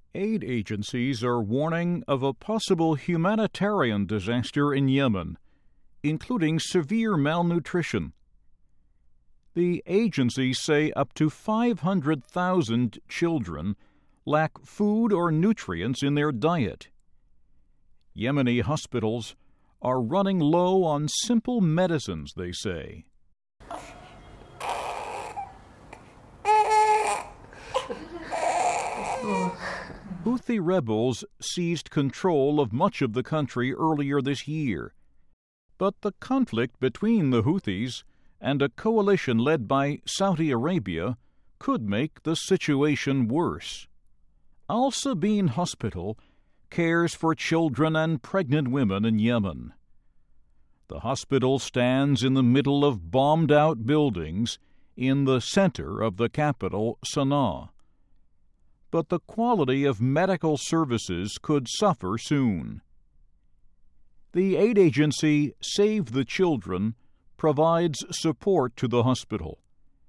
Aid agencies are warning of a possible humanitarian disaster in Yemen, including severe malnutrition. The agencies say up to 500,000 children lack food or nutrients in their diet. Yemeni hospitals are running low on simple medicines, they say. Houthi rebels seized control of much of the country earlier this year. But the conflict between the Houthis and a coalition led by Saudi Arabia could make the situation worse. Al Sabin Hospital cares for children and pregnant women in Yemen. The hospital stands in the middle of bombed-out buildings in the center of the capital, Sana'a. But the quality of medical services could suffer soon. The aid agency Save the Children provides support to the hospital.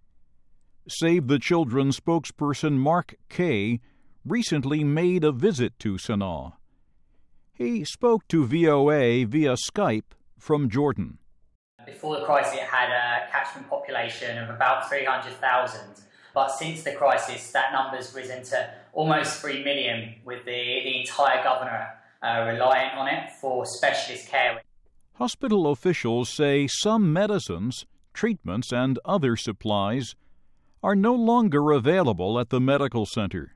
Save the Children spokesperson Mark Kay recently made a visit to Sana'a. He spoke to VOA via Skype from Jordan. Before the crisis, it had a catchment population of about 300,000. But since the crisis, that number's risen to almost 3 million, with the entire governorate reliant on it for specialist care. Hospital officials say some medicines, treatments, and other supplies are no longer available at the medical center.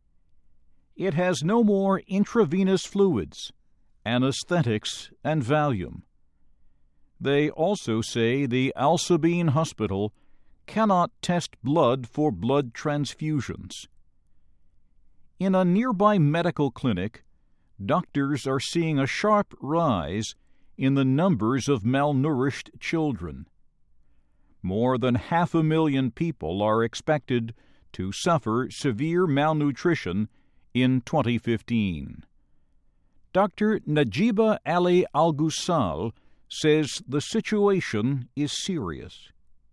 It has no more intravenous fluids, anesthetics, and Valium. They also say the Al Sabin Hospital cannot test blood for blood transfusions. In a nearby medical clinic, doctors are seeing a sharp rise in the numbers of malnourished children. More than 500,000 people are expected to suffer severe malnutrition in 2015. Dr. Najiba Ali Al-Ghusal says the situation is serious.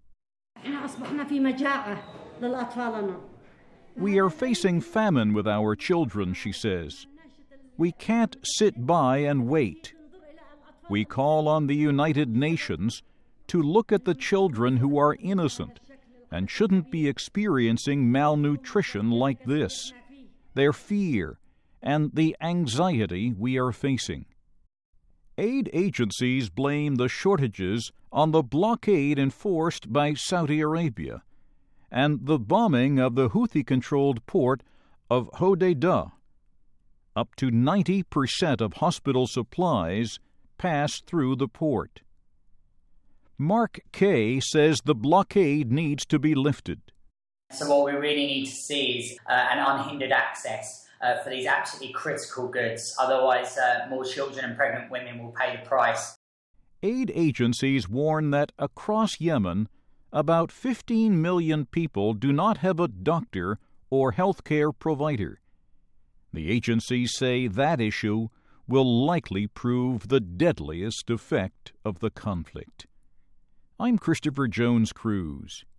We are facing famine with our children, she says. We can't sit by and wait. We call on the United Nations to look at the children who are innocent and shouldn't be experiencing malnutrition like this, their fear, and the anxiety we are facing. Aid agencies blame the shortages on the blockade enforced by Saudi Arabia and the bombing of the Houthi-controlled port of Hodeidah. Up to 90% of hospital supplies pass through the port. Mark Kay says the blockade needs to be lifted. So what we really need to see is an unhindered access for these absolutely critical goods. Otherwise, more children and pregnant women will pay the price. Aid agencies warn that across Yemen, about 15 million people do not have a doctor or health care provider. The agencies say that issue will likely prove the deadliest effect of the conflict. I'm Christopher Jones Cruz.